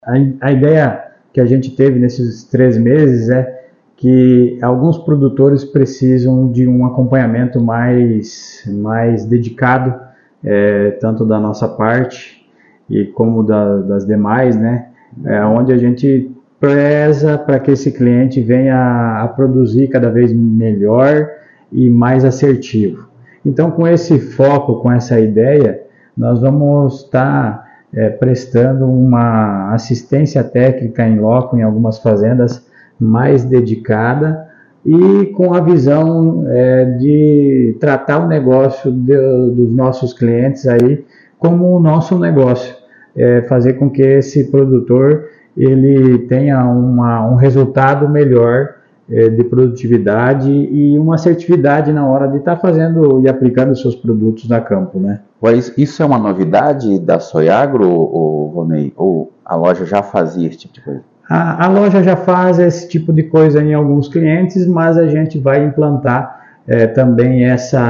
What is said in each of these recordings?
A ideia que a gente teve nesses 3 meses é que alguns produtores precisam de um acompanhamento mais dedicado, tanto da nossa parte e como das demais, né? Onde a gente preza para que esse cliente venha a produzir cada vez melhor e mais assertivo. Então, com esse foco, com essa ideia, nós vamos estar prestando uma assistência técnica em loco em algumas fazendas mais dedicada e com a visão de tratar o negócio dos nossos clientes aí como o nosso negócio, fazer com que esse produtor ele tenha um resultado melhor de produtividade e uma assertividade na hora de estar fazendo e aplicando os seus produtos na campo, né? Mas isso é uma novidade da Soiagro, Vonei? Ou a loja já fazia esse tipo de coisa? A loja já faz esse tipo de coisa em alguns clientes, mas a gente vai implantar também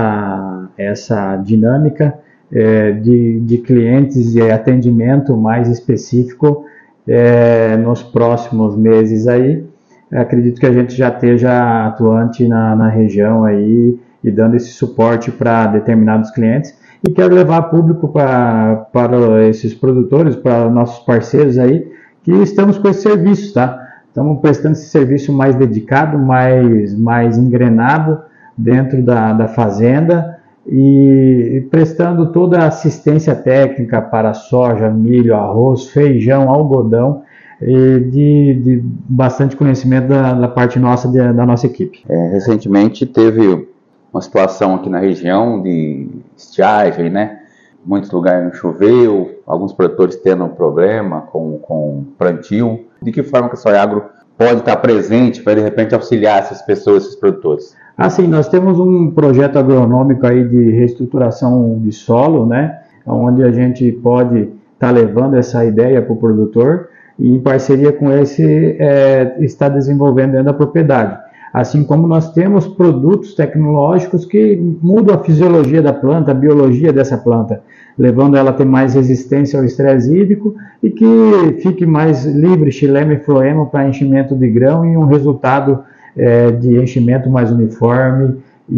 essa dinâmica de clientes e atendimento mais específico nos próximos meses aí. Acredito que a gente já esteja atuante na região aí e dando esse suporte para determinados clientes. E quero levar público para esses produtores, para nossos parceiros aí, que estamos com esse serviço, tá? Estamos prestando esse serviço mais dedicado, mais engrenado dentro da fazenda e prestando toda a assistência técnica para soja, milho, arroz, feijão, algodão, e de bastante conhecimento da parte nossa, da nossa equipe. Recentemente teve uma situação aqui na região de estiagem, né? Muitos lugares não choveu, alguns produtores tendo problema com plantio. De que forma que a Soiagro pode estar presente para, de repente, auxiliar essas pessoas, esses produtores? Assim, nós temos um projeto agronômico aí de reestruturação de solo, né? Onde a gente pode estar levando essa ideia para o produtor e, em parceria com esse, está desenvolvendo dentro da propriedade. Assim como nós temos produtos tecnológicos que mudam a fisiologia da planta, a biologia dessa planta, levando ela a ter mais resistência ao estresse hídrico e que fique mais livre, xilema e floema para enchimento de grão e um resultado de enchimento mais uniforme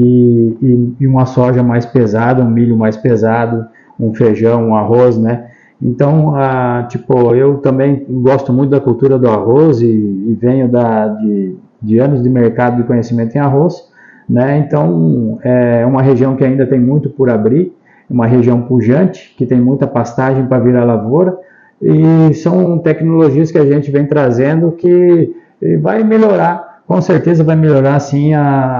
e uma soja mais pesada, um milho mais pesado, um feijão, um arroz, né? Então, eu também gosto muito da cultura do arroz e venho de anos de mercado de conhecimento em arroz, né? Então, é uma região que ainda tem muito por abrir, uma região pujante, que tem muita pastagem para virar lavoura, e são tecnologias que a gente vem trazendo que vai melhorar, com certeza vai melhorar sim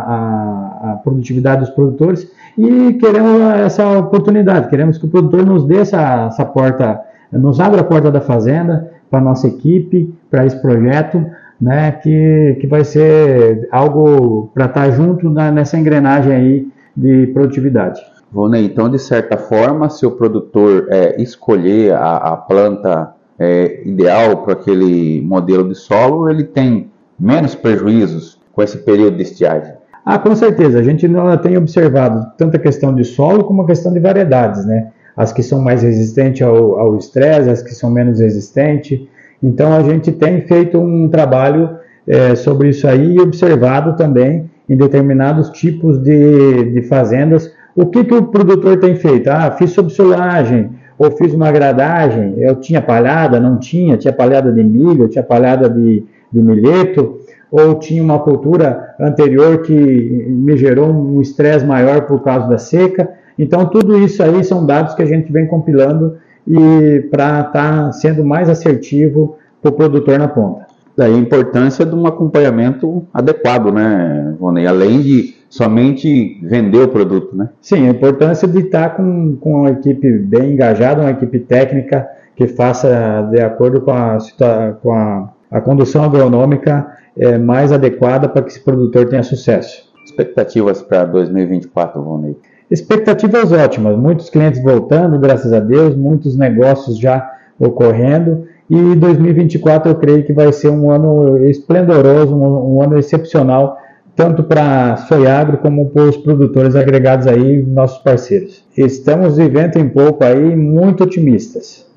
a produtividade dos produtores, e queremos essa oportunidade, queremos que o produtor nos dê essa porta, nos abra a porta da fazenda para a nossa equipe, para esse projeto, né, que vai ser algo para estar junto nessa engrenagem aí de produtividade. Vonei, então, de certa forma, se o produtor escolher a planta ideal para aquele modelo de solo, ele tem menos prejuízos com esse período de estiagem? Com certeza. A gente não tem observado tanto a questão de solo como a questão de variedades, né? As que são mais resistentes ao estresse, as que são menos resistentes. Então, a gente tem feito um trabalho sobre isso aí e observado também em determinados tipos de fazendas o que o produtor tem feito. Fiz subsolagem ou fiz uma gradagem, eu tinha palhada, não tinha palhada de milho, tinha palhada de milheto, ou tinha uma cultura anterior que me gerou um estresse maior por causa da seca. Então, tudo isso aí são dados que a gente vem compilando e para estar sendo mais assertivo para o produtor na ponta. Daí a importância de um acompanhamento adequado, né, Vonei? Além de somente vender o produto, né? Sim, a importância de estar com uma equipe bem engajada, uma equipe técnica que faça de acordo com a condução agronômica mais adequada para que esse produtor tenha sucesso. Expectativas para 2024, Vonei? Expectativas ótimas, muitos clientes voltando, graças a Deus, muitos negócios já ocorrendo, e 2024 eu creio que vai ser um ano esplendoroso, um ano excepcional, tanto para a Soiagro como para os produtores agregados aí, nossos parceiros. Estamos de vento em popa aí, muito otimistas.